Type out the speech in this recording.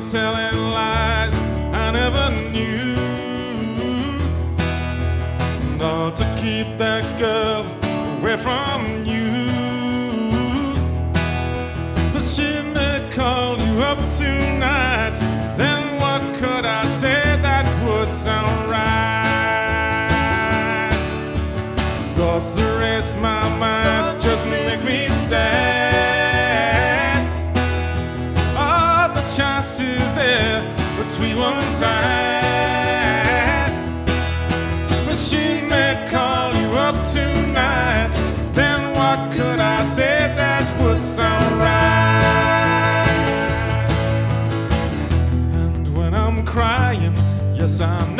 telling lies I never knew. Not to keep that girl away from you. But she may call you up tonight. Then what could I say that would sound right? Thoughts that race my mind just make me sad. Are the chances there between one side? But she may call you up tonight. Then what could I say that would sound right? And when I'm crying, yes, I